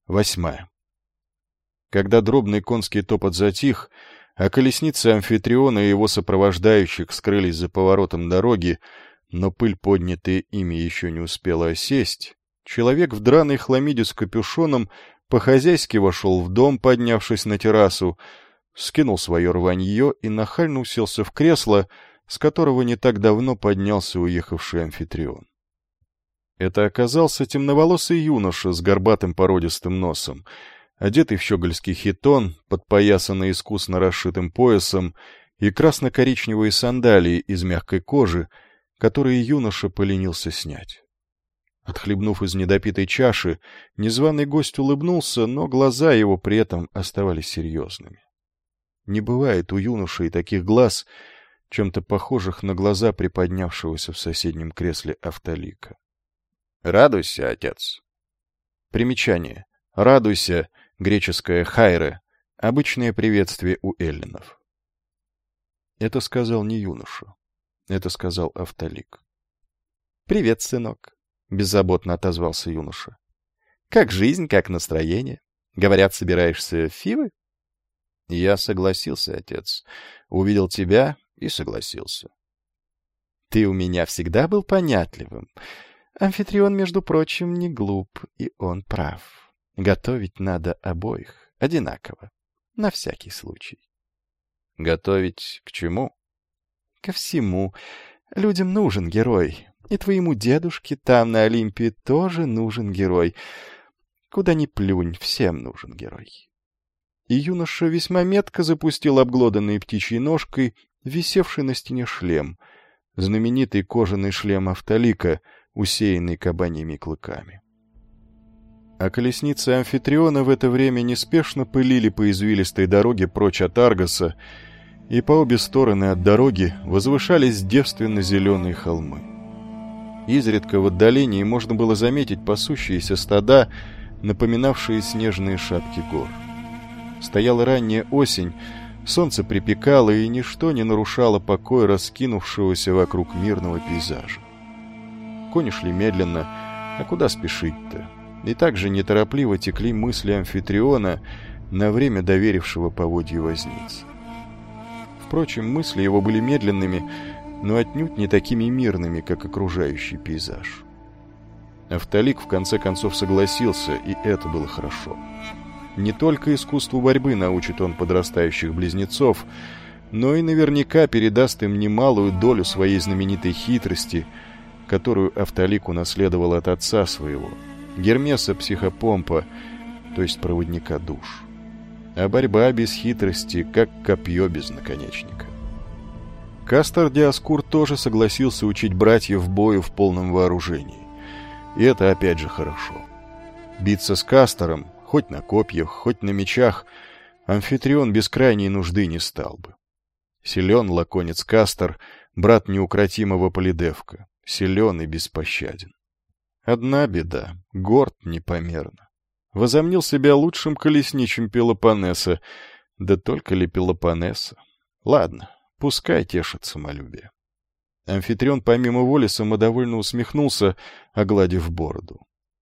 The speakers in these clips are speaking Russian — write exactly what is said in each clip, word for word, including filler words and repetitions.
Восьмая. Когда дробный конский топот затих, а колесницы Амфитриона и его сопровождающих скрылись за поворотом дороги, но пыль, поднятая ими, еще не успела осесть, человек в драной хламиде с капюшоном по-хозяйски вошел в дом, поднявшись на террасу, скинул свое рванье и нахально уселся в кресло, с которого не так давно поднялся уехавший Амфитрион. Это оказался темноволосый юноша с горбатым породистым носом, одетый в щегольский хитон, подпоясанный искусно расшитым поясом, и красно-коричневые сандалии из мягкой кожи, которые юноша поленился снять. Отхлебнув из недопитой чаши, незваный гость улыбнулся, но глаза его при этом оставались серьезными. Не бывает у юноши таких глаз, чем-то похожих на глаза приподнявшегося в соседнем кресле Автолика. «Радуйся, отец». Примечание. «Радуйся», греческое «хайре», обычное приветствие у эллинов. Это сказал не юноша. Это сказал Автолик. «Привет, сынок», — беззаботно отозвался юноша. «Как жизнь, как настроение? Говорят, собираешься в Фивы?» «Я согласился, отец. Увидел тебя и согласился». «Ты у меня всегда был понятливым. Амфитрион, между прочим, не глуп, и он прав. Готовить надо обоих одинаково, на всякий случай». «Готовить к чему?» «Ко всему. Людям нужен герой. И твоему дедушке там, на Олимпе, тоже нужен герой. Куда ни плюнь, всем нужен герой». И юноша весьма метко запустил обглоданной птичьей ножкой висевший на стене шлем, знаменитый кожаный шлем Автолика, усеянный кабаньими клыками. А колесницы Амфитриона в это время неспешно пылили по извилистой дороге прочь от Аргоса, и по обе стороны от дороги возвышались девственно-зеленые холмы. Изредка в отдалении можно было заметить пасущиеся стада, напоминавшие снежные шапки гор. Стояла ранняя осень, солнце припекало, и ничто не нарушало покой раскинувшегося вокруг мирного пейзажа. Кони шли медленно, а куда спешить-то? И также неторопливо текли мысли Амфитриона, на время доверившего поводье возницы. Впрочем, мысли его были медленными, но отнюдь не такими мирными, как окружающий пейзаж. Автолик в конце концов согласился, и это было хорошо. Не только искусству борьбы научит он подрастающих близнецов, но и наверняка передаст им немалую долю своей знаменитой хитрости, которую Автолик унаследовал от отца своего, Гермеса Психопомпа, то есть проводника душ. А борьба без хитрости, как копье без наконечника. Кастор Диаскур тоже согласился учить братьев бою в полном вооружении. И это опять же хорошо. Биться с Кастором, хоть на копьях, хоть на мечах, Амфитрион без крайней нужды не стал бы. Силен лаконец Кастор, брат неукротимого Полидевка, силен и беспощаден. Одна беда — горд непомерно. Возомнил себя лучшим колесничем Пелопоннеса, да только ли Пелопоннеса? Ладно, пускай тешит самолюбие. Амфитрион помимо воли самодовольно усмехнулся, огладив бороду.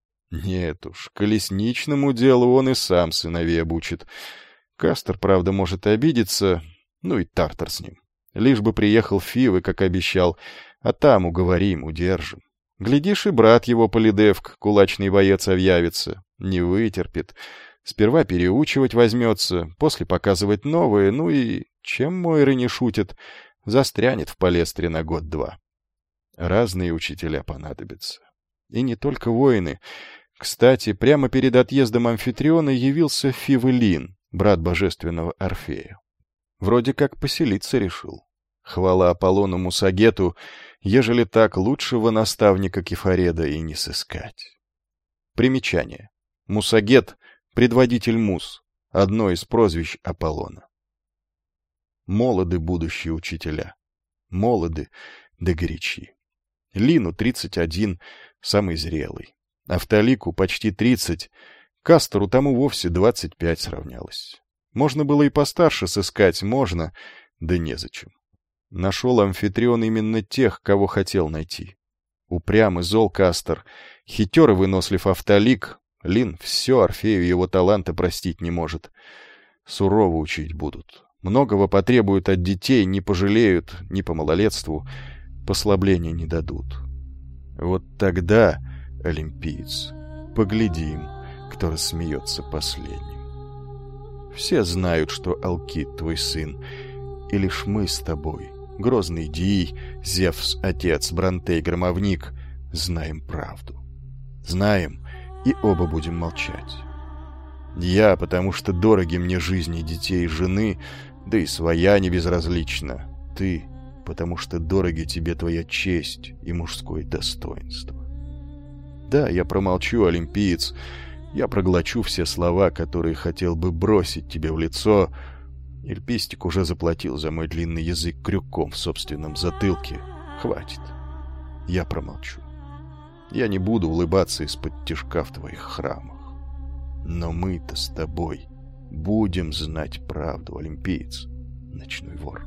Нет уж, колесничному делу он и сам сыновей обучит. Кастор, правда, может обидеться, ну и Тартар с ним. Лишь бы приехал в Фивы, как обещал, а там уговорим, удержим. Глядишь, и брат его Полидевк, кулачный боец, объявится, не вытерпит. Сперва переучивать возьмется, после показывать новые, ну и, чем Мойры не шутят, застрянет в Палестре на год-два. Разные учителя понадобятся. И не только воины. Кстати, прямо перед отъездом Амфитриона явился Фивелин, брат божественного Орфея. Вроде как поселиться решил. Хвала Аполлону Мусагету, ежели так лучшего наставника Кефареда и не сыскать. Примечание. Мусагет — предводитель Мус, одно из прозвищ Аполлона. Молоды будущие учителя. Молоды да горячи. Лину тридцать один, самый зрелый. Автолику почти тридцать, Кастору тому вовсе двадцать пять сравнялось. Можно было и постарше сыскать, можно, да незачем. Нашел Амфитрион именно тех, кого хотел найти. Упрямый зол Кастор, хитер и вынослив Автолик, Лин все Орфею его таланта простить не может. Сурово учить будут. Многого потребуют от детей, не пожалеют ни по малолетству, послабления не дадут. Вот тогда, олимпиец, поглядим, кто рассмеется последним. Все знают, что Алкид твой сын, и лишь мы с тобой, грозный Дий, Зевс, отец, Бронтей, громовник, знаем правду. Знаем, и оба будем молчать. Я, потому что дороги мне жизни детей и жены, да и своя не безразлична. Ты, потому что дороги тебе твоя честь и мужское достоинство. Да, я промолчу, олимпиец, я проглочу все слова, которые хотел бы бросить тебе в лицо. Эльпистик уже заплатил за мой длинный язык крюком в собственном затылке. Хватит. Я промолчу. Я не буду улыбаться из-под тишка в твоих храмах. Но мы-то с тобой будем знать правду, олимпиец, ночной вор.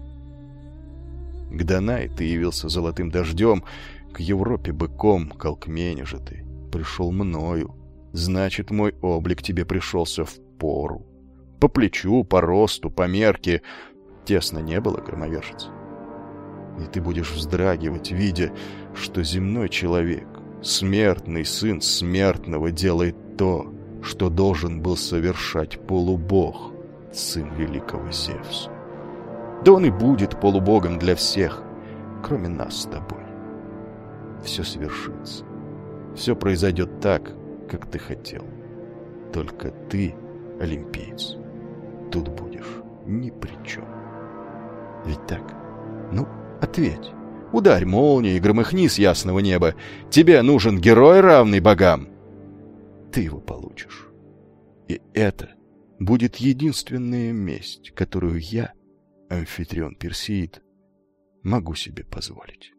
К Данае ты явился золотым дождем, к Европе быком, к Алкмене же ты пришел мною. Значит, мой облик тебе пришелся в пору. По плечу, по росту, по мерке. Тесно не было, громовержец. И ты будешь вздрагивать, видя, что земной человек, смертный сын смертного, делает то, что должен был совершать полубог, сын великого Зевса. Да он и будет полубогом для всех, кроме нас с тобой. Все свершится. Все произойдет так, как ты хотел. Только ты, олимпиец, тут будешь ни при чем. Ведь так? Ну, ответь. Ударь молнией, громыхни с ясного неба. Тебе нужен герой, равный богам. Ты его получишь. И это будет единственная месть, которую я, Амфитрион Персеид, могу себе позволить.